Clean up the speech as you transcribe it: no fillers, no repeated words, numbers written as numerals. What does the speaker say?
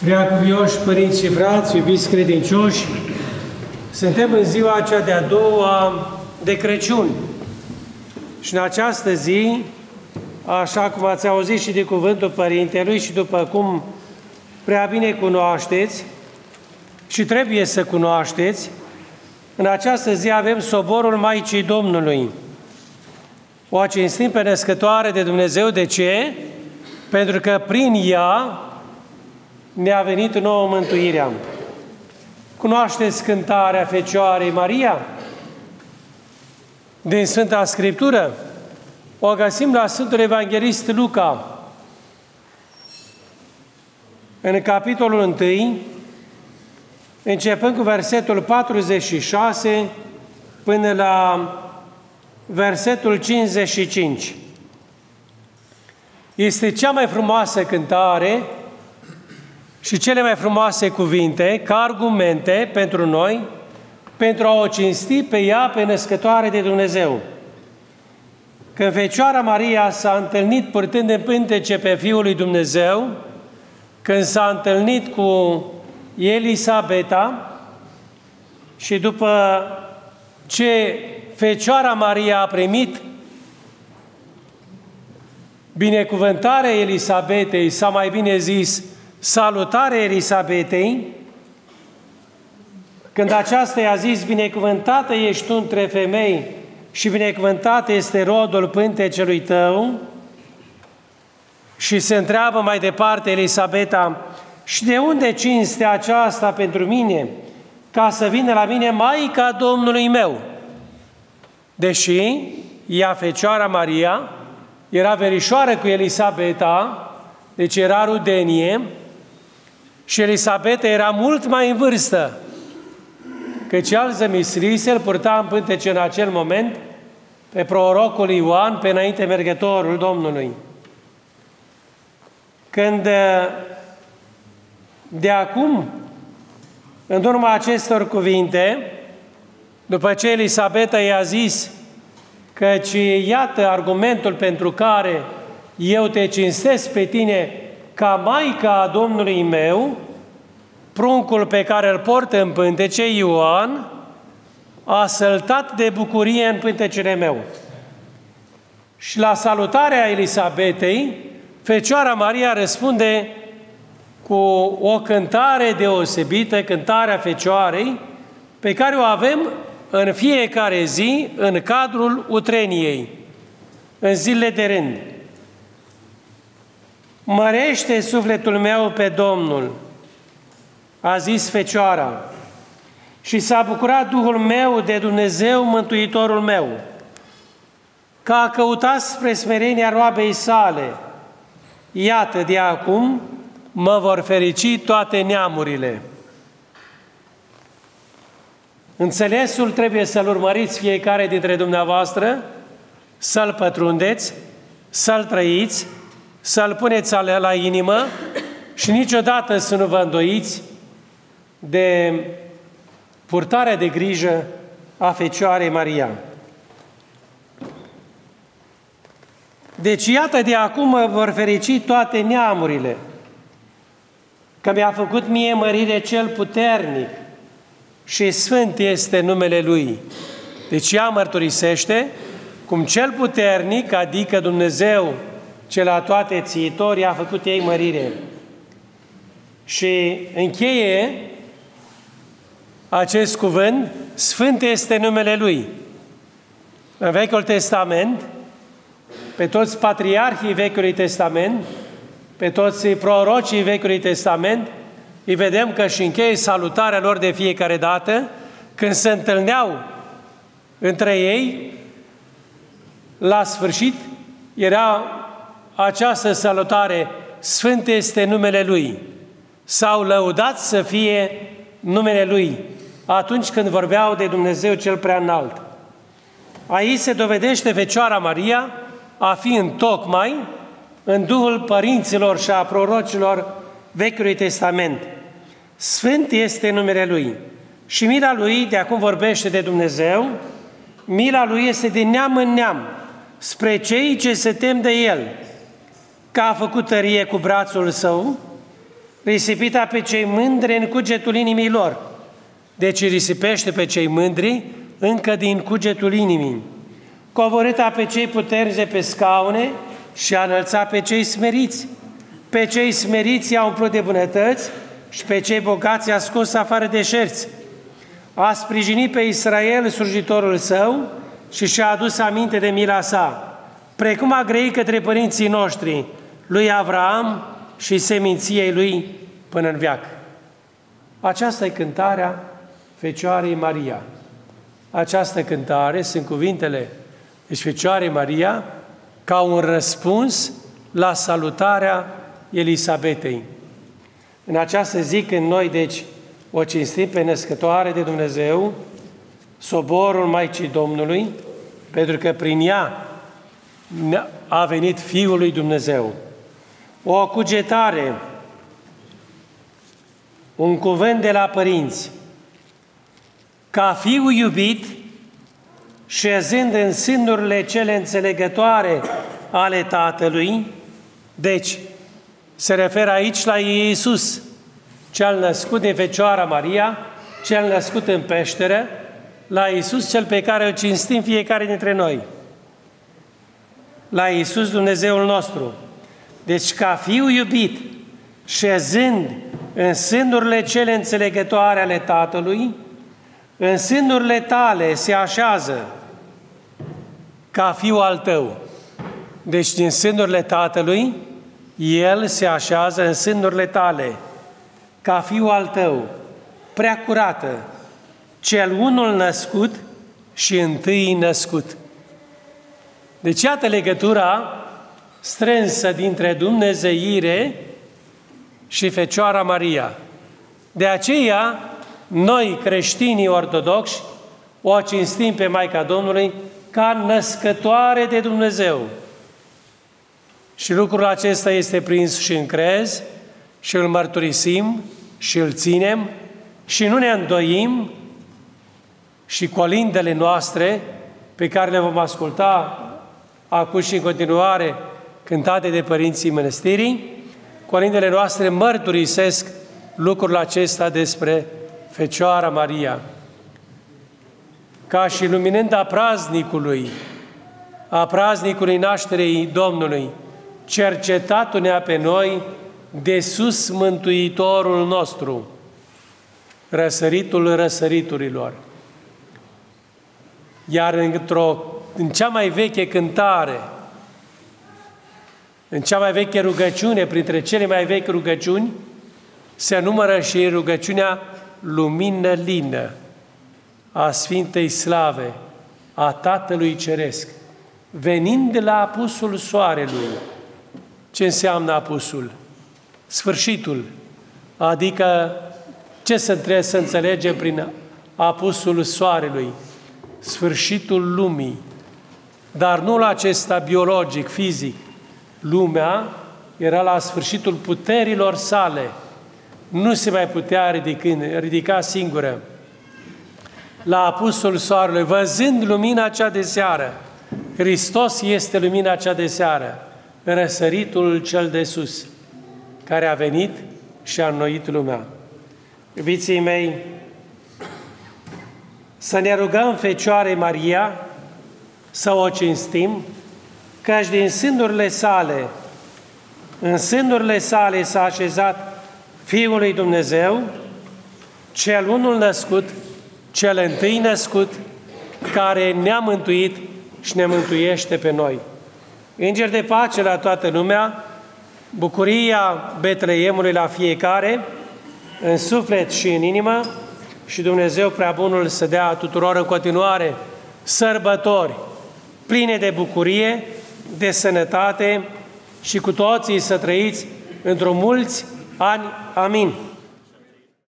Preacuvioși părinți și frați, iubiți credincioși, suntem în ziua cea de-a doua de Crăciun. Și în această zi, așa cum ați auzit și de cuvântul Părintelui și după cum prea bine cunoașteți și trebuie să cunoașteți, în această zi avem soborul Maicii Domnului. O cinstim pe născătoare de Dumnezeu. De ce? Pentru că prin ea ne-a venit nouă mântuirea. Cunoașteți cântarea Fecioarei Maria? Din Sfânta Scriptură? O găsim la Sfântul Evanghelist Luca, în capitolul 1, începând cu versetul 46 până la versetul 55. Este cea mai frumoasă cântare și cele mai frumoase cuvinte ca argumente pentru noi, pentru a o cinsti pe ea, pe născătoare de Dumnezeu. Când Fecioara Maria s-a întâlnit purtând în pântece pe Fiul lui Dumnezeu, când s-a întâlnit cu Elisabeta și după ce Fecioara Maria a primit binecuvântarea Elisabetei, sau mai bine zis, salutarea Elisabetei, când aceasta i-a zis, binecuvântată ești tu între femei și binecuvântat este rodul pântecelui tău, și se întreabă mai departe Elisabeta, și de unde cinste aceasta pentru mine, ca să vină la mine Maica Domnului meu? Deși ea, Fecioara Maria, era verișoară cu Elisabeta, deci era rudenie, și Elisabeta era mult mai în vârstă, căci al zămisliți îl purta în pântece în acel moment pe prorocul Ioan, pe înainte mergătorul Domnului. Când de acum, în urma acestor cuvinte, după ce Elisabeta i-a zis, căci iată argumentul pentru care eu te cinstesc pe tine ca Maica Domnului meu, pruncul pe care îl portă în pântece, Ioan, a săltat de bucurie în pântecele meu. Și la salutarea Elisabetei, Fecioara Maria răspunde cu o cântare deosebită, cântarea Fecioarei, pe care o avem în fiecare zi în cadrul utreniei, în zilele de rând. Mărește sufletul meu pe Domnul, a zis Fecioara, și s-a bucurat Duhul meu de Dumnezeu, Mântuitorul meu, că a căutat spre smerenia roabei sale. Iată, de acum mă vor ferici toate neamurile. Înțelesul trebuie să-l urmăriți fiecare dintre dumneavoastră, să-l pătrundeți, să-l trăiți, să-l puneți la inimă și niciodată să nu vă îndoiți de purtarea de grijă a Fecioarei Maria. Deci iată, de acum mă vor ferici toate neamurile, că mi-a făcut mie mărire cel puternic și sfânt este numele Lui. Deci ea mărturisește cum cel puternic, adică Dumnezeu cel atoate-țiitor, i-a făcut ei mărire. Și încheie acest cuvânt, sfânt este numele Lui. În Vechiul Testament, pe toți patriarhii Vechiului Testament, pe toți prorocii Vechiului Testament, îi vedem că și încheie salutarea lor de fiecare dată, când se întâlneau între ei, la sfârșit era această salutare, sfânt este numele Lui, sau lăudat să fie numele Lui, atunci când vorbeau de Dumnezeu cel Preaînalt. Aici se dovedește Fecioara Maria a fi întocmai în Duhul părinților și a prorocilor Vechiului Testament. Sfânt este numele Lui. Și mila Lui, de acum vorbește de Dumnezeu, mila Lui este de neam în neam, spre cei ce se tem de El, că a făcut tărie cu brațul Său, risipita pe cei mândri în cugetul inimii lor. Deci îi risipește pe cei mândri încă din cugetul inimii. Coborâta pe cei puternici de pe scaune și a înălțat pe cei smeriți. Pe cei smeriți i-a umplut de bunătăți și pe cei bogați i-a scos afară de șerți. A sprijinit pe Israel, slujitorul său, și și-a adus aminte de mila sa, precum a grăit către părinții noștri, lui Avraam și seminției lui până în veac. Aceasta e cântarea Fecioarei Maria. Această cântare sunt cuvintele deci Fecioarei Maria ca un răspuns la salutarea Elisabetei. În această zi când noi, deci, o cinstim pe născătoare de Dumnezeu, soborul Maicii Domnului, pentru că prin ea a venit Fiul lui Dumnezeu. O cugetare, un cuvânt de la părinți, ca fiu iubit, șezând în sânurile cele înțelegătoare ale Tatălui, deci se referă aici la Iisus, cel născut de Fecioara Maria, cel născut în peșteră, la Iisus cel pe care îl cinstim fiecare dintre noi, la Iisus Dumnezeul nostru. Deci ca fiu iubit, șezând în sânurile cele înțelegătoare ale Tatălui, în sânurile tale se așează ca fiu al tău. Deci din sânurile Tatălui, El se așează în sânurile tale, ca fiu al tău, prea curată, cel unul născut și întâi născut. Deci iată legătura strânsă dintre dumnezeire și Fecioara Maria. De aceea, noi, creștinii ortodoxi, o cinstim pe Maica Domnului ca născătoare de Dumnezeu. Și lucrul acesta este prins și în crez, și îl mărturisim, și îl ținem, și nu ne îndoim, și colindele noastre, pe care le vom asculta acum și în continuare, cântate de părinții mănăstirii, colindele noastre mărturisesc lucrul acesta despre Fecioara Maria. Ca și luminând a praznicului nașterii Domnului, cercetat-ne pe noi de sus Mântuitorul nostru, răsăritul răsăriturilor. Iar în cea mai veche cântare, în cea mai veche rugăciune, printre cele mai vechi rugăciuni, se numără și rugăciunea Lumină lină a Sfintei Slave, a Tatălui Ceresc, venind de la apusul soarelui. Ce înseamnă apusul? Sfârșitul. Adică ce trebuie să înțelegem prin apusul soarelui? Sfârșitul lumii. Dar nu la acesta biologic, fizic. Lumea era la sfârșitul puterilor sale. Nu se mai putea ridica singură. La apusul soarelui, văzând lumina cea de seară, Hristos este lumina cea de seară, răsăritul cel de sus, care a venit și a înnoit lumea. Iubiții mei, să ne rugăm Fecioarei Maria, să o cinstim, căci din sânurile sale, în sânurile sale s-a așezat Fiul lui Dumnezeu, cel unul născut, cel întâi născut, care ne-a mântuit și ne mântuiește pe noi. Îngeri de pace la toată lumea, bucuria Betleemului la fiecare, în suflet și în inimă, și Dumnezeu Preabunul să dea tuturor în continuare sărbători pline de bucurie, de sănătate și cu toții să trăiți într-o mulți ani. Amin.